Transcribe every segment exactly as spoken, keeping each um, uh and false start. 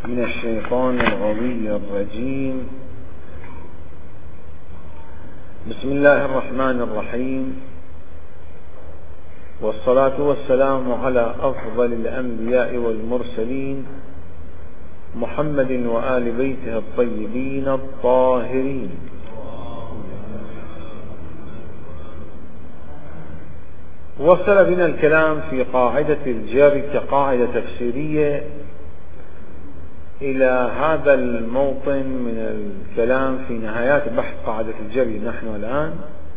من الشيطان الغوي الرجيم. بسم الله الرحمن الرحيم، والصلاة والسلام على أفضل الأنبياء والمرسلين محمد وآل بيته الطيبين الطاهرين. وصل بنا الكلام في قاعدة الجر كقاعدة تفسيرية إلى هذا الموطن من الكلام في نهايات بحث قاعدة الجر نحن الآن،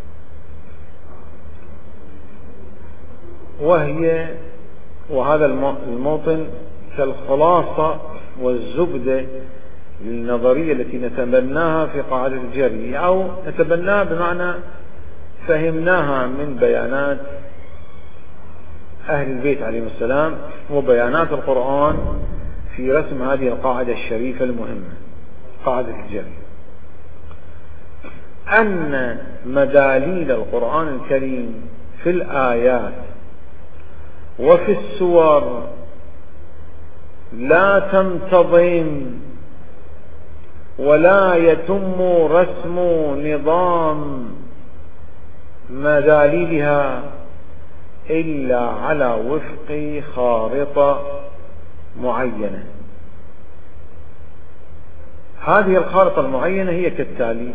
وهي وهذا الموطن كالخلاصة والزبدة للنظرية التي نتبناها في قاعدة الجر، أو نتبناها بمعنى فهمناها من بيانات أهل البيت عليهم السلام وبيانات القرآن في رسم هذه القاعدة الشريفة المهمة، قاعدة الجر. أن مداليل القرآن الكريم في الآيات وفي السور لا تنتظم ولا يتم رسم نظام مداليلها إلا على وفق خارطة معينة. هذه الخارطة المعينة هي كالتالي: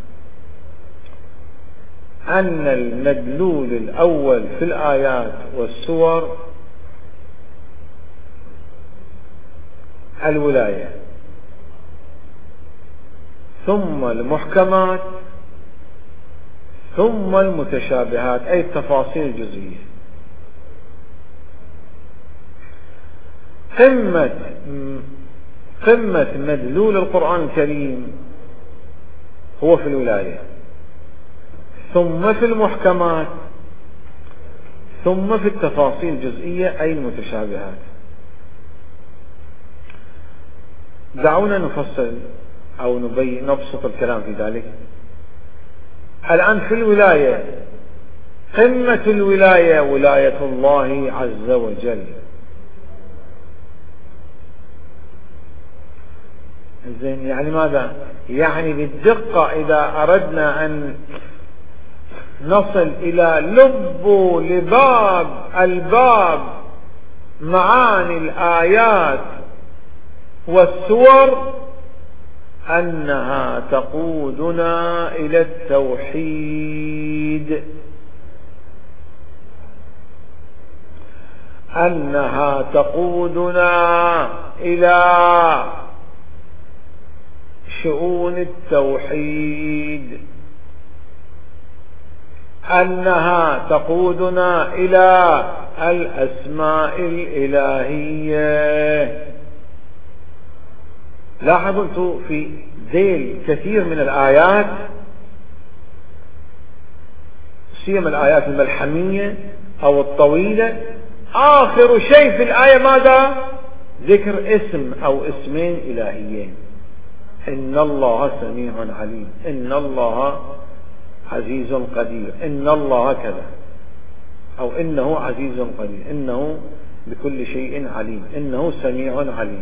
أن المدلول الأول في الآيات والسور الولاية، ثم المحكمات، ثم المتشابهات أي التفاصيل الجزئية. قمة قمة مدلول القرآن الكريم هو في الولاية، ثم في المحكمات، ثم في التفاصيل الجزئية أي المتشابهات. دعونا نفصل أو نبين نبسط الكلام في ذلك. الآن في الولاية، قمة الولاية ولاية الله عز وجل. زين، يعني ماذا؟ يعني بالدقة إذا أردنا أن نصل إلى لب لباب الباب معاني الآيات والسور، أنها تقودنا إلى التوحيد، أنها تقودنا إلى شؤون التوحيد، أنها تقودنا إلى الأسماء الإلهية. لاحظوا في ذيل كثير من الآيات، سيما الآيات الملحمية أو الطويلة، آخر شيء في الآية ماذا؟ ذكر اسم أو اسمين إلهيين: إن الله سميع عليم، إن الله عزيز قدير، إن الله كذا، أو إنه عزيز قدير، إنه بكل شيء عليم، إنه سميع عليم.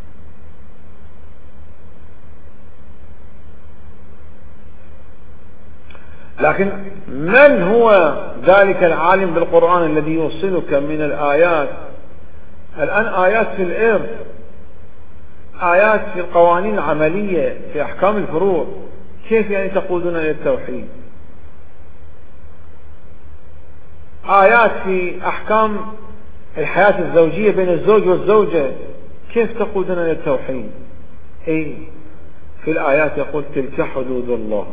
لكن من هو ذلك العالم بالقرآن الذي يوصلك من الآيات؟ الآن آيات في الإرث، آيات في القوانين العملية، في أحكام الفروع، كيف يعني تقودنا إلى التوحيد؟ آيات في أحكام الحياة الزوجية بين الزوج والزوجة، كيف تقودنا إلى التوحيد؟ أي في الآيات يقول: تلك حدود الله،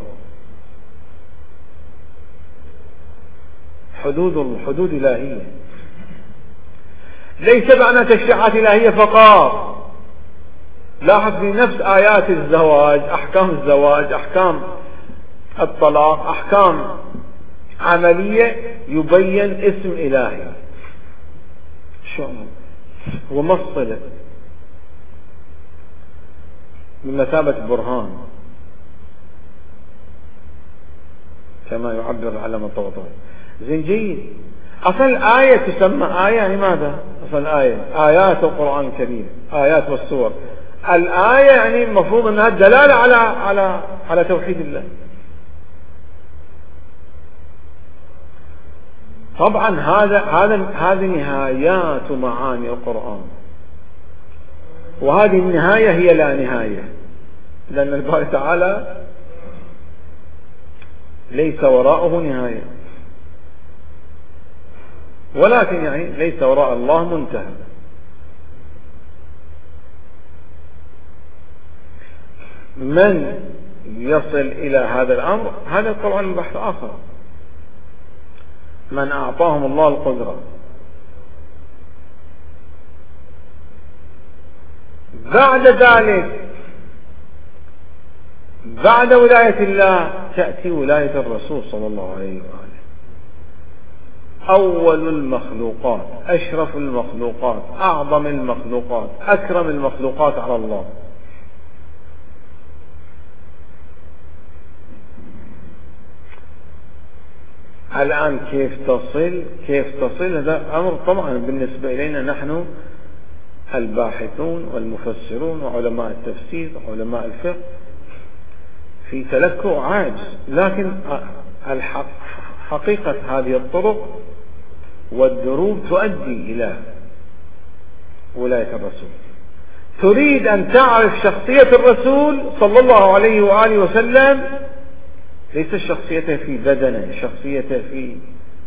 حدود حدود إلهية، ليس معنى تشريعات إلهية فقط. لاحظ في نفس آيات الزواج، أحكام الزواج، أحكام الطلاق، أحكام عملية يبين اسم إلهي. شو ومصلة بمثابة برهان كما يعبر العلامة الطباطبائي. زين، جيد. أصل الآية تسمى آية، يعني ماذا؟ أصل الآية آيات القرآن الكريم، آيات والسور. الآية يعني المفروض أنها دلالة على على على توحيد الله. طبعا هذا هذا هذه نهايات معاني القرآن، وهذه النهاية هي لا نهاية، لأن الباري تعالى ليس وراءه نهاية، ولكن يعني ليس وراء الله منتهى. من يصل إلى هذا الأمر هذا طبعا البحث آخر، من أعطاهم الله القدرة. بعد ذلك بعد ولاية الله تأتي ولاية الرسول صلى الله عليه وآله، أول المخلوقات، أشرف المخلوقات، أعظم المخلوقات، أكرم المخلوقات على الله. الآن كيف تصل كيف تصل هذا أمر طبعا بالنسبة إلينا نحن الباحثون والمفسرون وعلماء التفسير وعلماء الفقه في تلكؤ عاجز، لكن الحق حقيقة هذه الطرق والدروب تؤدي إلى ولاية الرسول. تريد أن تعرف شخصية الرسول صلى الله عليه وآله وسلم، ليس شخصيته في بدنه، شخصيته في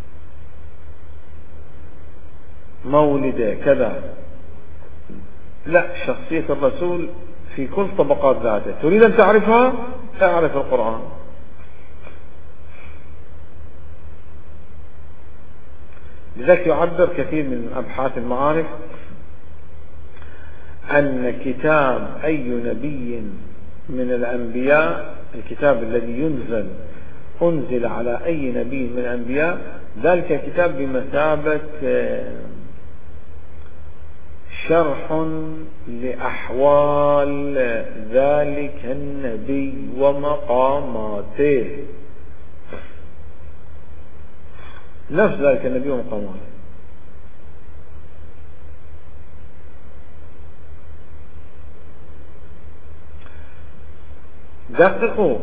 مولده كذا، لا، شخصية الرسول في كل طبقات ذاته. تريد أن تعرفها؟ اعرف القرآن. لذلك يعبر كثير من أبحاث المعارف أن كتاب أي نبي من الأنبياء، الكتاب الذي ينزل أنزل على أي نبي من الأنبياء، ذلك كتاب بمثابة شرح لأحوال ذلك النبي ومقاماته، نفس ذلك النبي ومقاماته. دققوا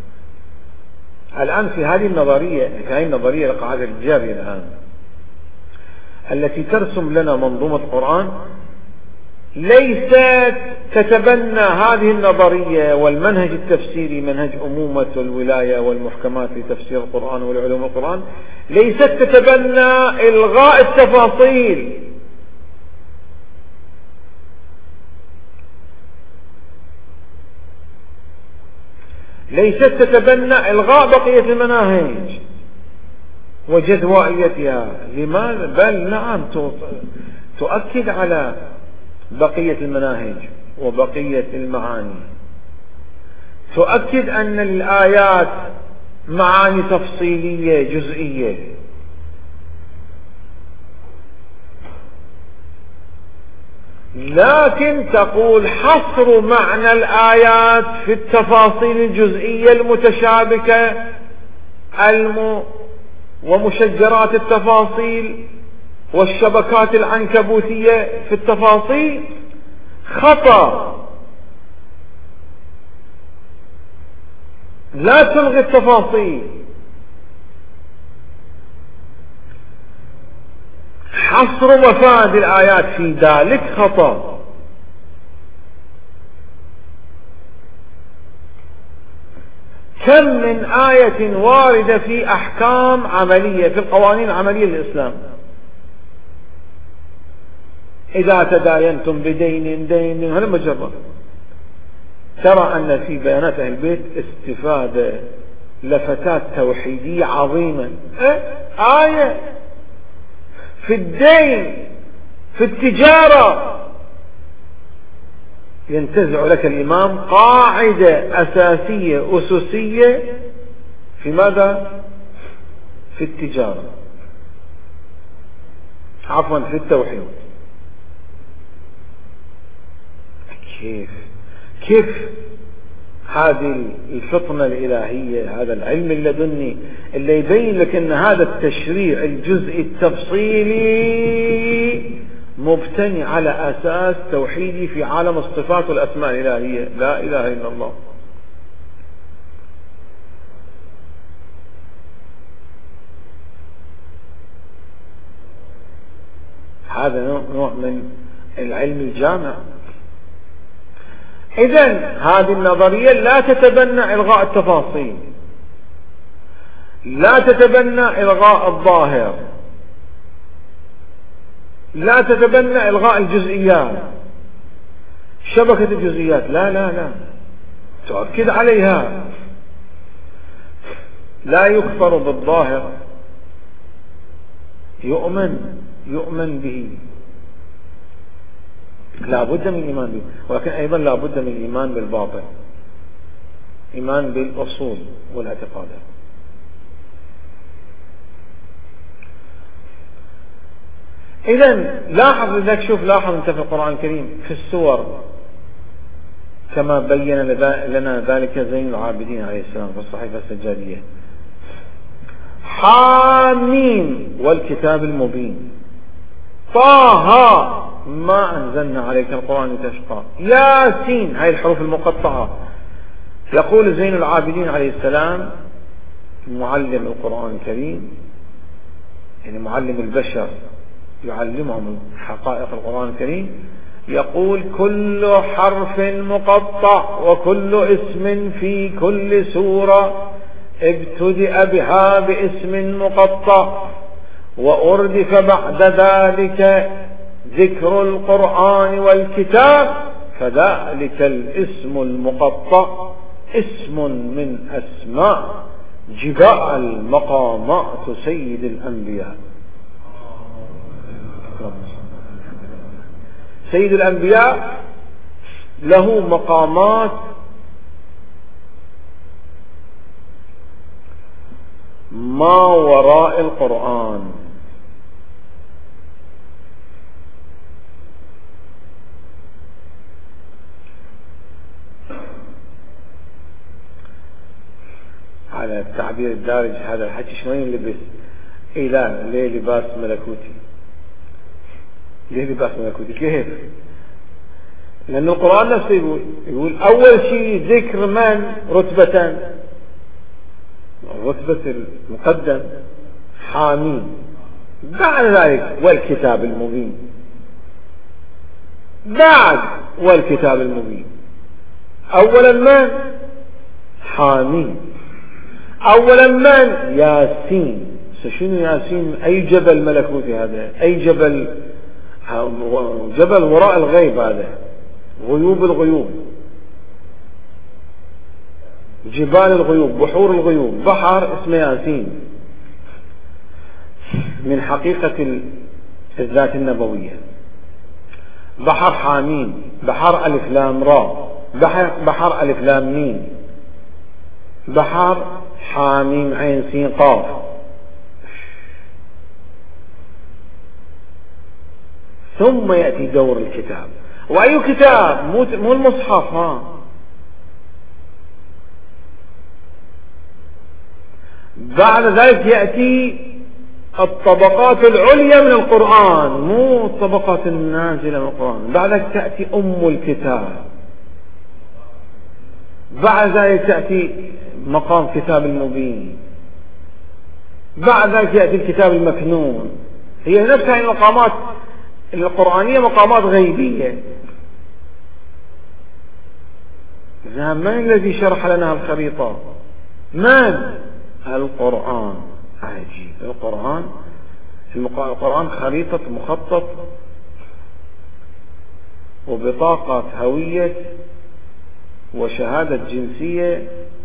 الآن في هذه النظرية، في هذه النظرية القاعدة الجارية الآن التي ترسم لنا منظومة القرآن، ليست تتبنى هذه النظرية والمنهج التفسيري، منهج أمومة الولاية والمحكمات في تفسير القرآن والعلوم القرآن، ليست تتبنى إلغاء التفاصيل، ليست تتبنى إلغاء بقية المناهج وجدوائيتها. لماذا؟ بل نعم تؤكد على بقية المناهج وبقية المعاني، تؤكد أن الآيات معاني تفصيلية جزئية، لكن تقول حصر معنى الآيات في التفاصيل الجزئية المتشابكة الم ومشجرات التفاصيل والشبكات العنكبوتية في التفاصيل خطأ. لا تلغي التفاصيل، حصر مفاد الآيات في ذلك خطأ. كم من آية واردة في أحكام عملية، في القوانين العملية للإسلام، إذا تداينتم بدين دين، هذا مجرد. ترى أن في بيانات أهل البيت استفادة لفتات توحيدية عظيمة. آية في الدين، في التجارة، ينتزع لك الإمام قاعدة أساسية أساسية في ماذا؟ في التجارة، عفوا في التوحيد. كيف كيف هذه الفطنة الإلهية، هذا العلم اللدني اللي يبين لك أن هذا التشريع الجزئي التفصيلي مبتني على أساس توحيدي في عالم الصفات والأسماء الإلهية، لا إله إلا الله. هذا نوع من العلم الجامع. إذن هذه النظرية لا تتبنى إلغاء التفاصيل، لا تتبنى إلغاء الظاهر، لا تتبنى إلغاء الجزئيات، شبكة الجزئيات، لا لا لا، تؤكد عليها. لا يكفر بالظاهر، يؤمن يؤمن به، لا بد من الإيمان به، ولكن أيضا لا بد من الإيمان بالباطن، إيمان بالأصول والاعتقادات. إذن لاحظ لذلك، شوف لاحظ أنت في القرآن الكريم في السور كما بين لنا ذلك زين العابدين عليه السلام في الصحيفة السجادية: حاميم والكتاب المبين، طه ما أنزلنا عليك القرآن لتشقى، ياسين، هاي الحروف المقطعة. يقول زين العابدين عليه السلام معلم القرآن الكريم، يعني معلم البشر يعلمهم حقائق القرآن الكريم، يقول: كل حرف مقطع وكل اسم في كل سورة ابتدأ بها باسم مقطع وأردف بعد ذلك ذكر القرآن والكتاب، فذلك الاسم المقطع اسم من أسماء جبال مقامات سيد الأنبياء. سيد الأنبياء له مقامات ما وراء القرآن. على التعبير الدارج هذا الحكي شلون يلبس؟ إله ليه لباس ملكوتي؟ ليه لباس ملكوتي؟ كيف؟ لأن القرآن نفسه يقول يقول أول شيء ذكر من رتبة، رتبة المقدم حامين، بعد ذلك والكتاب المبين، بعد والكتاب المبين. أولا من؟ حامين. أولا من؟ ياسين. شنو ياسين؟ أي جبل ملكوتي هذا؟ أي جبل؟ جبل وراء الغيب، هذا غيوب الغيوب، جبال الغيوب، بحور الغيوب، بحر اسمه ياسين من حقيقة الذات النبوية. بحر حامين، بحر ألف لام را، بحر, بحر ألف لام ميم، بحر حاميم عين سين قاف. ثم يأتي دور الكتاب. وأي كتاب؟ مو المصحف، ها. بعد ذلك يأتي الطبقات العليا من القرآن، مو الطبقات النازلة من القرآن. بعد ذلك تأتي أم الكتاب. بعد ذلك تأتي مقام كتاب المبين. بعد ذلك يأتي الكتاب المكنون. هي نفسها المقامات القرآنية مقامات غيبية. من الذي شرح لنا الخريطة؟ من؟ القرآن. عجيب. القرآن القرآن خريطة مخطط وبطاقة هوية وشهادة جنسية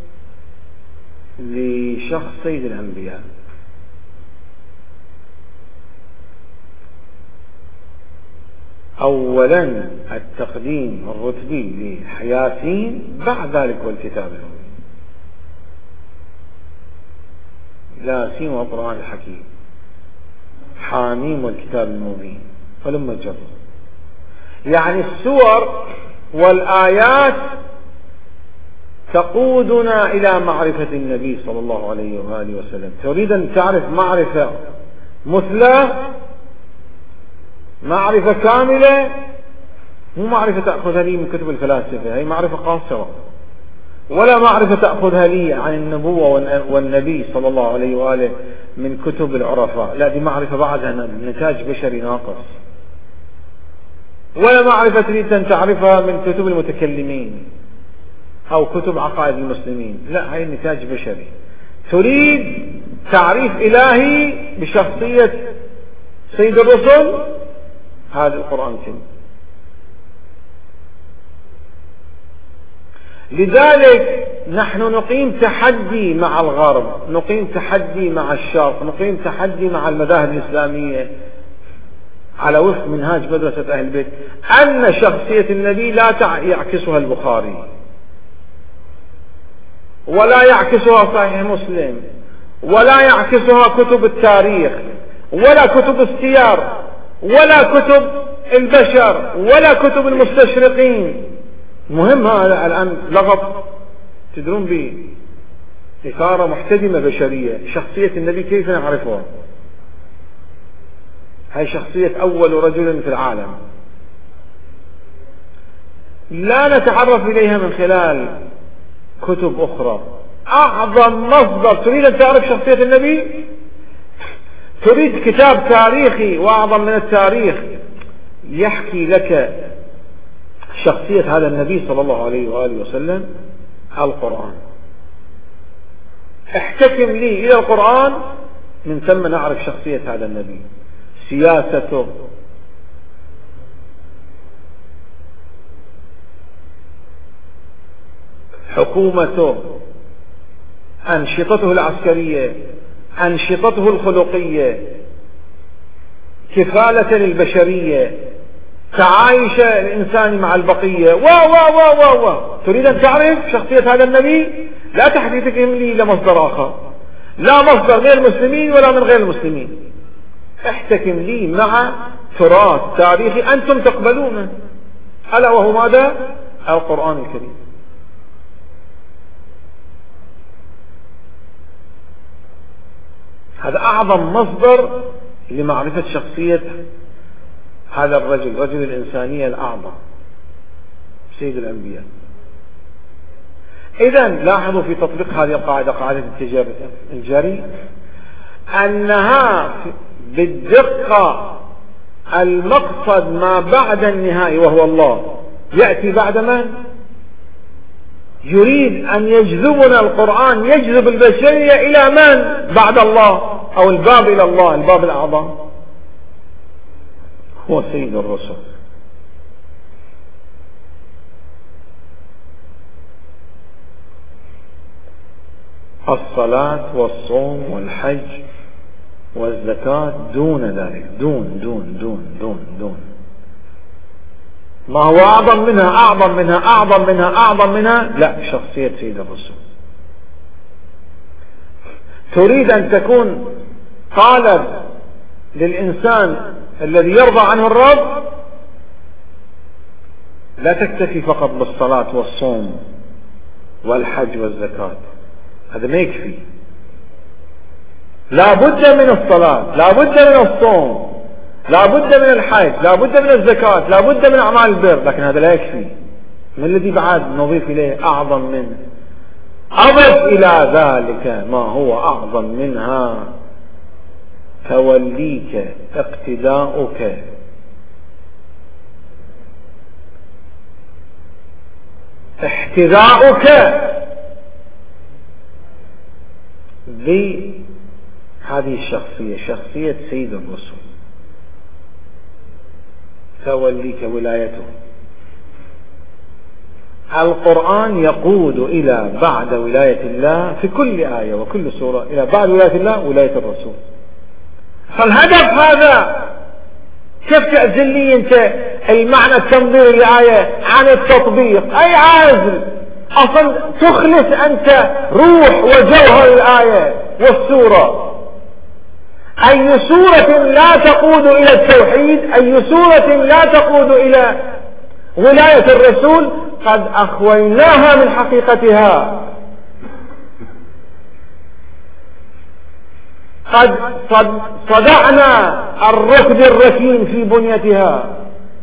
لشخص سيد الأنبياء. أولا التقديم الرتبي لياسين، بعد ذلك والكتاب المبين. ياسين والقرآن الحكيم، حاميم والكتاب المبين، فلما جر. يعني السور والآيات تقودنا إلى معرفة النبي صلى الله عليه وآله وسلم. تريد أن تعرف معرفة مثلى، معرفة كاملة، مو معرفة تأخذها لي من كتب الفلاسفة، هي معرفة قاصرة، ولا معرفة تأخذها لي عن النبوة والنبي صلى الله عليه وآله من كتب العرفاء، لا دي معرفة بعدها نتاج بشري ناقص. ولا معرفة تريد أن تعرفها من كتب المتكلمين أو كتب عقائد المسلمين، لا هي نتاج بشري. تريد تعريف إلهي بشخصية سيد الرسل، هذا القرآن الكريم. لذلك نحن نقيم تحدي مع الغرب، نقيم تحدي مع الشرق، نقيم تحدي مع المذاهب الإسلامية على وفق منهاج مدرسة أهل البيت، أن شخصية النبي لا يعكسها البخاري ولا يعكسها صحيح مسلم ولا يعكسها كتب التاريخ ولا كتب السير ولا كتب البشر ولا كتب المستشرقين. مهم هذا الآن لغط تدرون به إثارة محتدمة بشرية. شخصية النبي كيف نعرفها؟ هي شخصية أول رجل في العالم، لا نتعرف إليها من خلال كتب أخرى. أعظم مصدر تريد أن تعرف شخصية النبي، تريد كتاب تاريخي وأعظم من التاريخ يحكي لك شخصية هذا النبي صلى الله عليه وآله وسلم، القرآن. احتكم لي إلى القرآن، من ثم نعرف شخصية هذا النبي، سياسته، حكومته، أنشطته العسكرية، أنشطته الخلقية، كفالة للبشرية، تعايش الإنسان مع البقية، و و و و و تريد أن تعرف شخصية هذا النبي، لا تحديثكم لي لمصدر آخر، لا مصدر غير المسلمين ولا من غير المسلمين. احتكم لي مع تراث تاريخي أنتم تقبلونه، ألا وهو ماذا؟ القرآن الكريم. هذا أعظم مصدر لمعرفة شخصية هذا الرجل، رجل الإنسانية الأعظم، سيد الأنبياء. إذن لاحظوا في تطبيق هذه القاعدة، قاعدة الجري، أنها بالدقة المقصد ما بعد النهاية وهو الله يأتي بعد من؟ يريد أن يجذبنا القرآن، يجذب البشرية إلى من؟ بعد الله، أو الباب إلى الله، الباب الأعظم هو سيد الرسل. الصلاة والصوم والحج والزكاة دون ذلك، دون دون دون دون دون ما هو أعظم منها أعظم منها أعظم منها أعظم منها لا، شخصية سيد الرسل. تريد أن تكون قالب للإنسان الذي يرضى عنه الرب، لا تكتفي فقط بالصلاة والصوم والحج والزكاة، هذا ما يكفي. لا بد من الصلاة، لا بد من الصوم، لا بد من الحج، لا بد من الزكاة، لا بد من أعمال البر، لكن هذا لا يكفي. ما الذي بعد نضيف إليه أعظم منه؟ أضف إلى ذلك ما هو أعظم منها، توليك، اقتداؤك، احتذاؤك بهذه الشخصية، شخصية سيد الرسل، توليك ولايته. القرآن يقود إلى بعد ولاية الله في كل آية وكل سورة، إلى بعد ولاية الله ولاية الرسول. فالهدف هذا، كيف تعزل لي أنت المعنى التنظيري للآية عن التطبيق؟ أي عازل، أصلا تخلص أنت روح وجوهر الآية والسورة. أي سورة لا تقود إلى التوحيد، أي سورة لا تقود إلى ولاية الرسول، قد أخويناها من حقيقتها. قد صدعنا الركب الركين في بنيتها،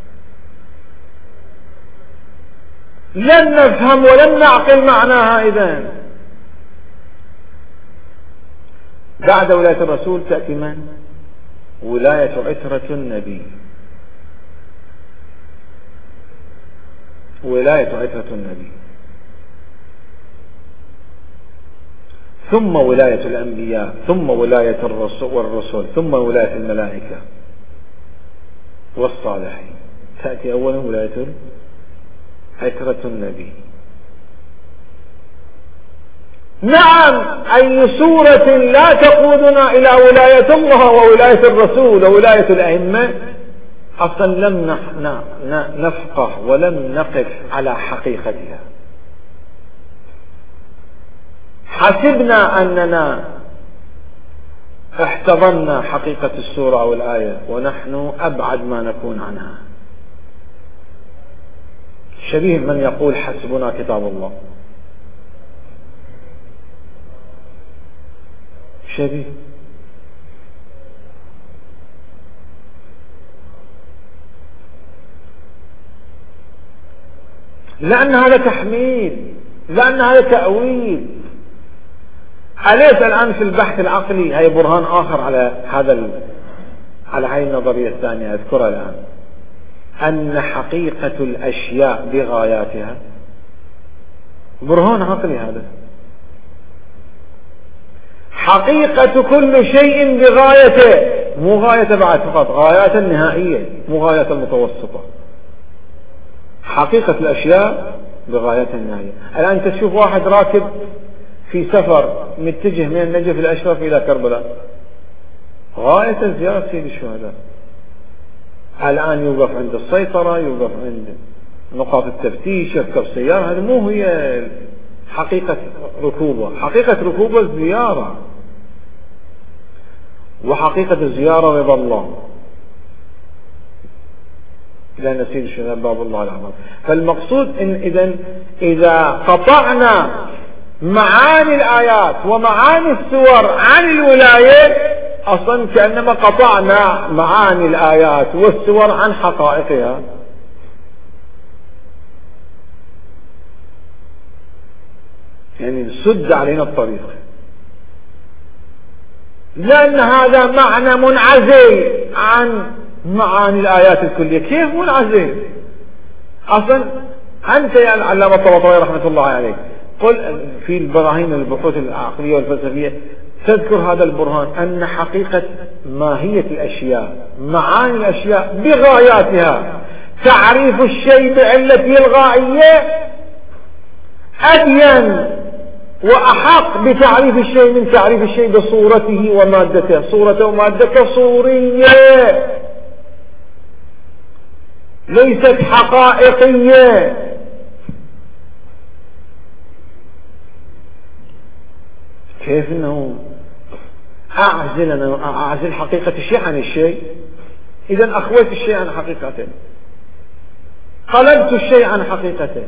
لن نفهم ولن نعقل معناها. إذن بعد ولاية الرسول تأتي من؟ ولاية عترة النبي، ولاية عترة النبي، ثم ولاية الأنبياء، ثم ولاية الرسل، ثم ولاية الملائكة والصالحين. تأتي أولا ولاية عترة النبي. نعم، أي سورة لا تقودنا إلى ولاية الله وولاية الرسول وولاية الأئمة أصلا لم نفقه ولم نقف على حقيقتها. حسبنا أننا احتضنا حقيقة السورة أو الآية ونحن أبعد ما نكون عنها. شبيه من يقول حسبنا كتاب الله، شبيه. لأن هذا تحميل، لأن هذا تأويل. أليس الآن في البحث العقلي هي برهان آخر على هذا، على هذه النظرية الثانية أذكرها الآن، أن حقيقة الأشياء بغاياتها برهان عقلي. هذا حقيقة كل شيء بغايته، مو غاية بعد فقط، غايات النهائية مو غاية المتوسطة. حقيقة الأشياء بغايات النهائية. الآن تشوف واحد راكب في سفر متجه من النجف الأشرف إلى كربلاء، غاية زيارة سيد الشهداء. الآن يوقف عند السيطرة، يوقف عند نقاط التفتيش، يركب سيارة. هذا مو هي حقيقة ركوبه. حقيقة ركوبه الزيارة، وحقيقة الزيارة رضا الله، لأن سيد الشهداء باب الله الأعظم. فالمقصود إن إذن إذا قطعنا معاني الآيات ومعاني السور عن الولاية أصلا كأنما قطعنا معاني الآيات والسور عن حقائقها. يعني سد علينا الطريق، لأن هذا معنى منعزل عن معاني الآيات الكلية. كيف منعزل؟ أصلا أنت يا العلامة الطباطبائي رحمة الله عليه قل في البراهين البحوث العقلية والفلسفية، تذكر هذا البرهان أن حقيقة ماهية الأشياء، معاني الأشياء بغاياتها، تعريف الشيء بعلته الغائية أبين وأحق بتعريف الشيء من تعريف الشيء بصورته ومادته. صورته ومادته صورية ليست حقائقية. كيف انه اعزل انا اعزل حقيقة الشيء عن الشيء؟ اذا اخويت الشيء عن حقيقته، قلبت الشيء عن حقيقته.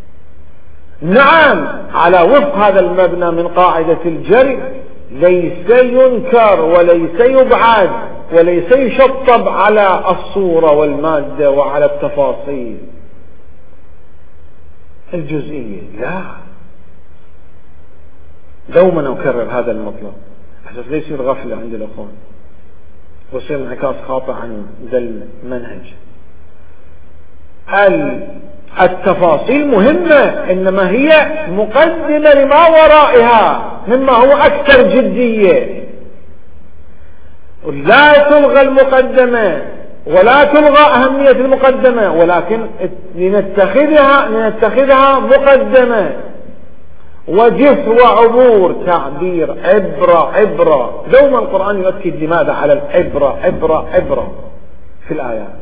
نعم، على وفق هذا المبنى من قاعدة الجري، ليس ينكر وليس يبعد وليس يشطب على الصورة والمادة وعلى التفاصيل الجزئية، لا. دوما أكرر هذا المطلب حتى لا يصير غفلة عند الأخوان ويصير انعكاس خاطئ عن ذا المنهج. التفاصيل مهمة، إنما هي مقدمة لما ورائها مما هو أكثر جدية. لا تلغى المقدمة ولا تلغى أهمية المقدمة، ولكن لنتخذها لنتخذها مقدمة وجه وعبور، تعبير، عبرة عبرة. دوما القرآن يؤكد لماذا على العبرة عبرة عبرة في الآيات.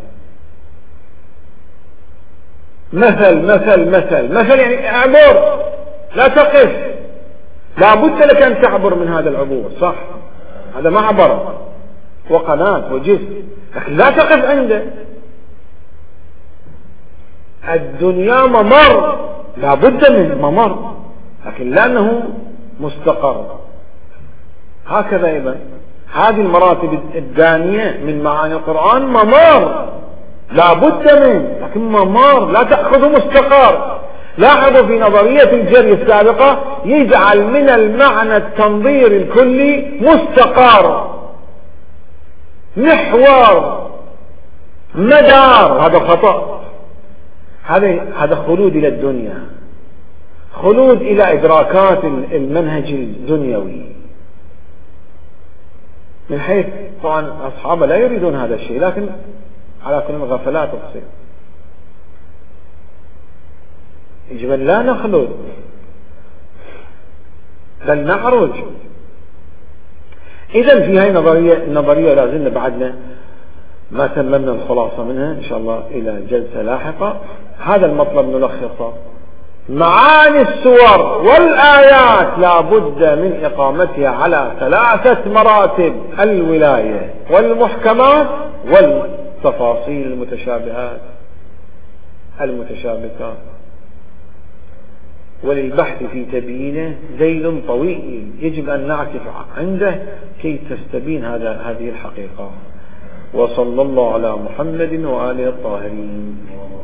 مثل مثل مثل مثل يعني اعبر، لا تقف. لا بد لك أن تعبر من هذا العبور، صح، هذا معبر وقناة وجسر، لكن لا تقف عنده. الدنيا ممر، لا بد من ممر، لكن لأنه مستقر. هكذا أيضا هذه المراتب الدانية من معاني القرآن ممار لا بد منه، لكن ممار لا تأخذ مستقر. لاحظوا في نظرية الجري السابقة يجعل من المعنى التنظير الكلي مستقر، محور، مدار. هذا خطأ. هذا هذا خلود إلى الدنيا، خلود إلى إدراكات المنهج الدنيوي، من حيث طبعا أصحابه لا يريدون هذا الشيء، لكن على كل الغفلات تصير. يجب أن لا نخلد بل نعرج. إذن في هذه النظرية النظرية لازلنا بعدنا ما تممنا الخلاصة منها إن شاء الله إلى جلسة لاحقة. هذا المطلب نلخصه: معاني السور والآيات لا بد من إقامتها على ثلاثة مراتب: الولاية والمحكمات والتفاصيل المتشابهات المتشابكات. وللبحث في تبيينه ذيل طويل يجب أن نعكف عنده كي تستبين هذا هذه الحقيقة. وصلى الله على محمد وآله الطاهرين.